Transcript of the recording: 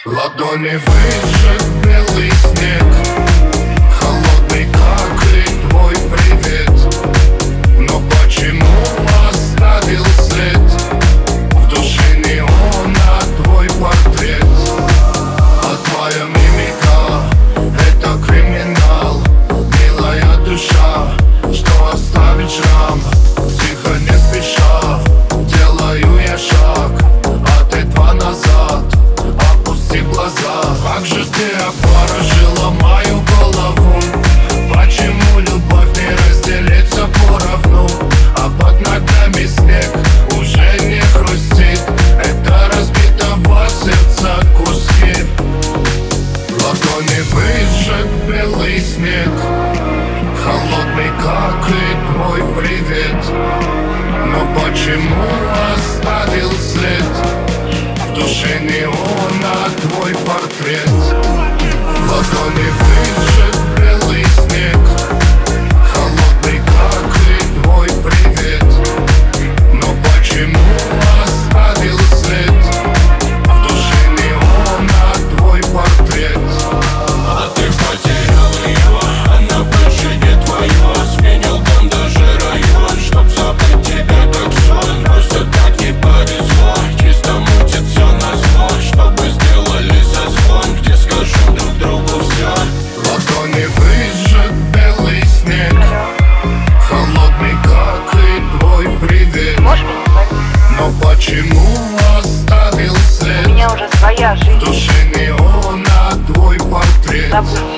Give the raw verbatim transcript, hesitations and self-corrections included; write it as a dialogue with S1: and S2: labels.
S1: Ладони выжжет белый снег, холодный, как и твой привет. Но почему оставил след в душе неона твой портрет? А твоя мимика — это криминал, милая душа, что оставит шрам. Тихо, не спеша, делаю я шаг, а ты два назад. Опусти глаза. Как же ты опорожила мою голову? Почему любовь не разделится поровну? А под ногами снег уже не хрустит. Это разбитого сердца куски. Ладони выжжет белый снег, холодный, как и твой привет. Но почему оставил след в душе неона твой портрет? Ладони выжжет белый снег, холодный, как и твой привет. Но почему оставил след в душе неона твой портрет?
S2: А ты потерял ее, она больше не твоя. Сменил дом, даже район, чтоб забыть тебя как сон. Просто так не повезло, чисто мутит все назло. Чтобы сделали созвон, где скажем друг другу все.
S1: Ладони выжжет белый снег, холодный, как и твой привет. Но почему оставил след
S3: У меня уже своя
S1: в
S3: жизнь.
S1: душе неона твой портрет?
S3: Забудь.